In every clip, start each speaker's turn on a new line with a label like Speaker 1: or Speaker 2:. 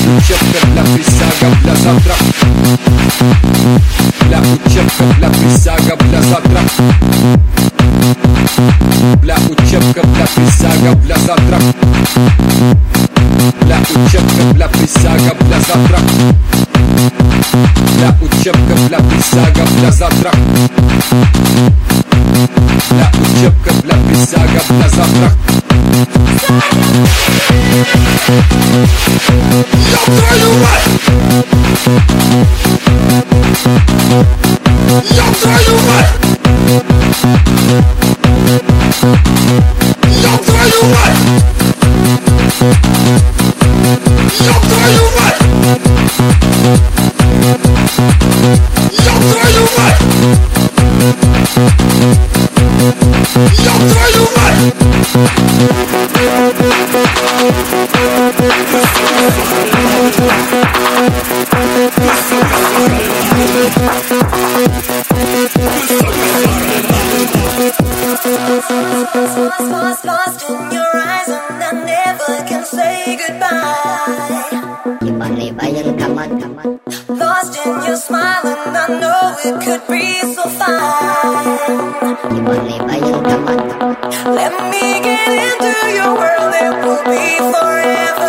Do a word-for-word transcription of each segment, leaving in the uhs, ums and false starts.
Speaker 1: учебка для присяга для завтра. Бля, учебка для присяга для завтра. Бля, учебка для присяга для завтра. Бля, учебка для присяга для завтра. Бля, учебка для присяга для завтра. Бля, учебка для присяга для завтра. Ёб твою мать! Ёб твою мать! Ёб твою мать! Ёб твою мать! Ёб твою мать! Ёб твою мать!
Speaker 2: Lost, lost in your eyes and I never can say goodbye. Lost in your smile and I know it could be so fine. Let me get into your world, it will be forever.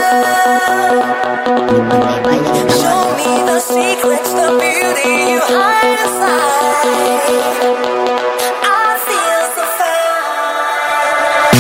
Speaker 2: Show me the secrets, the beauty you hide inside. I feel so fine.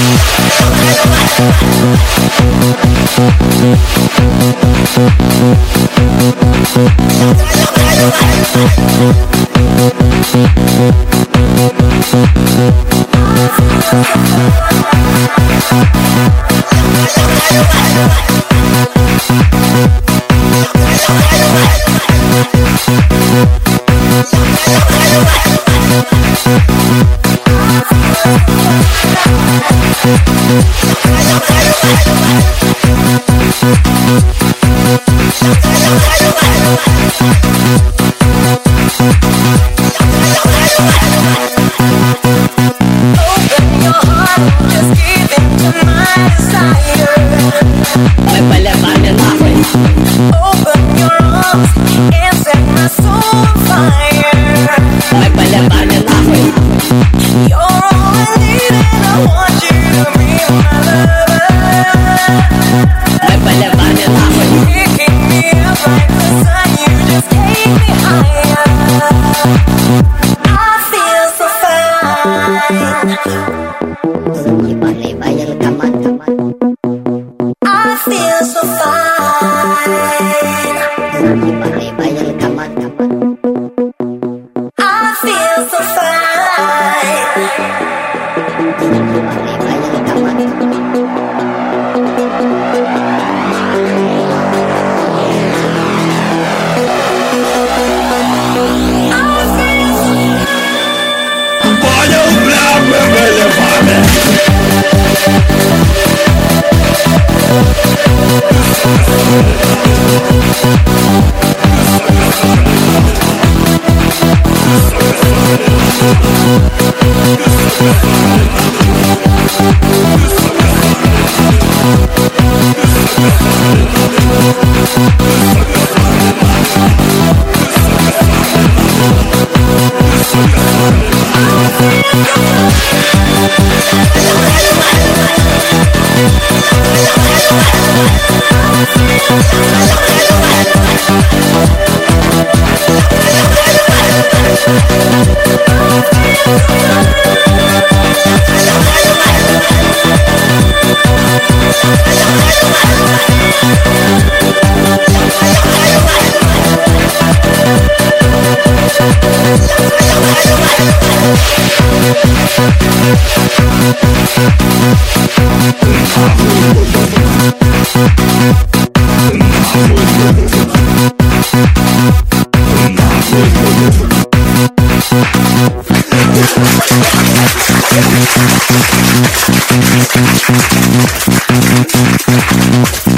Speaker 1: We'll be right back.